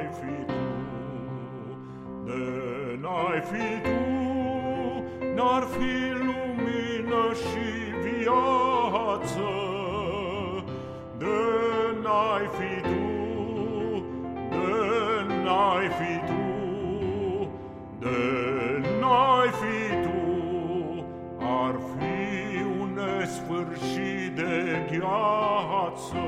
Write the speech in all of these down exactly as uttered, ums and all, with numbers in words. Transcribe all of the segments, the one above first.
fi tu, de n-ai fi tu, n-ar fi lumină și viață. De n-ai fi tu, de n-ai fi tu, de n-ai fi tu, ar fi un nesfârșit de gheață.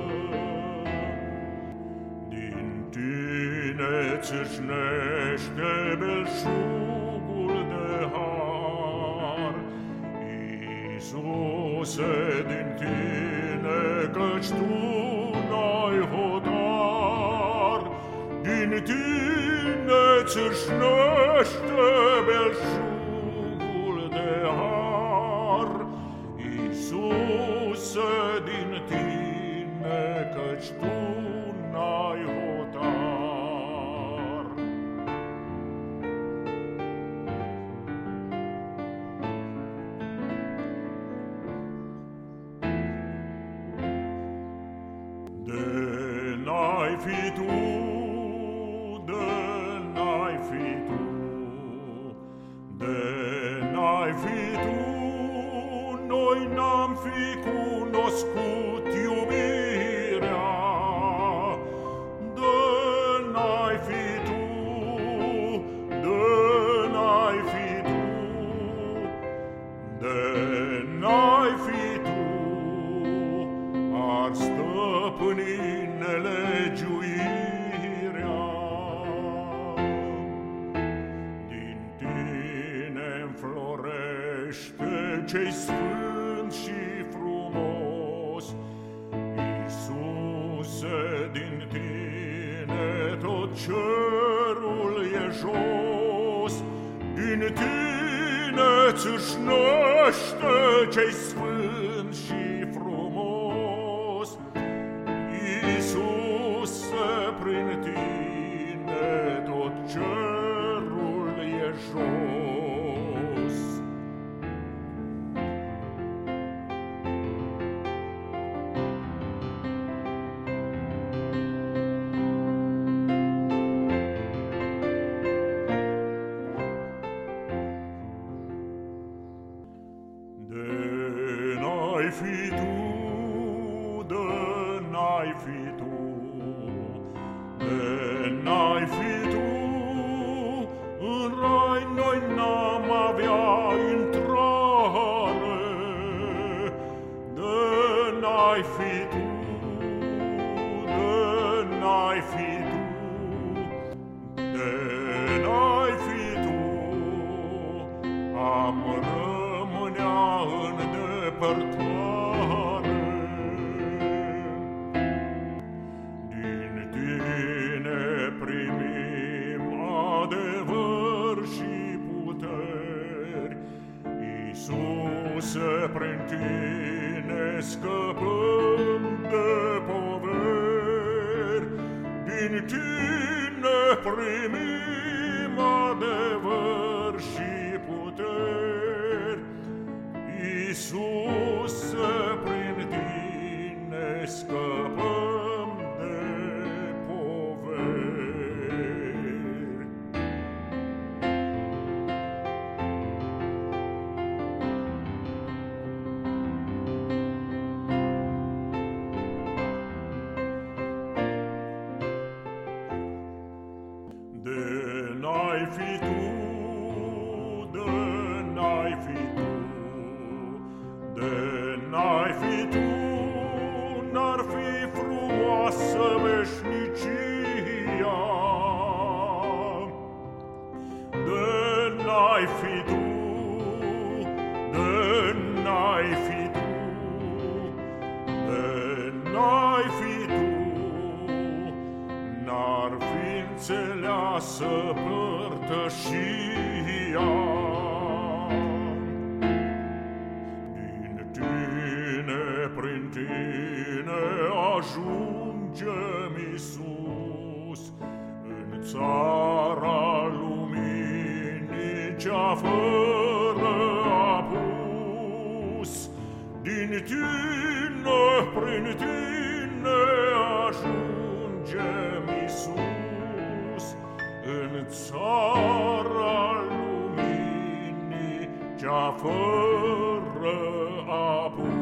Din tine țâșnește belșugul de har, Iisuse, din tine, căci tu n-ai hotar. Din tine țâșnește belșugul de har, Iisuse, din tine, căci tu n-ai hotar. De n-ai fi tu, de n-ai fi tu, de n-ai fi tu, noi n-am fi cunoscut iubirea. De n-ai fi tu, de n-ai fi tu, de n-ai fi tu, ar stăpâni nelegiuirea. Din tine înflorește ce-i sfânt și frumos, Iisuse, din tine tot cerul e jos. Din tine țâșnește ce-i sfânt și frumos, Iisuse, prin tine tot cerul e jos. De n-ai fi tu, de n-ai fi tu, de n-ai fi tu, în rai noi n-am avea intrare. De n-ai fi tu, de n-ai fi tu, de n-ai fi tu, am rămânea în depărtare. Din tine primim adevăr și puteri, Iisuse, prin tine scăpăm de poveri. Din tine primim adevăr și puteri, Iisuse, prin tine scăpăm de poveri. De n-ai fi tu, de n-ai fi tu, de n-ai fi tu, n-ar fi frumoasă veșnicia. De n-ai fi tu, de n-ai fi tu, de n-ai fi tu, n-ar fi înțeleasă părtășia. Prin tine ajungem, Iisus, în țara luminii cea fără apus. Din tine, prin tine ajungem, Iisus, țara luminii, cea fără apus.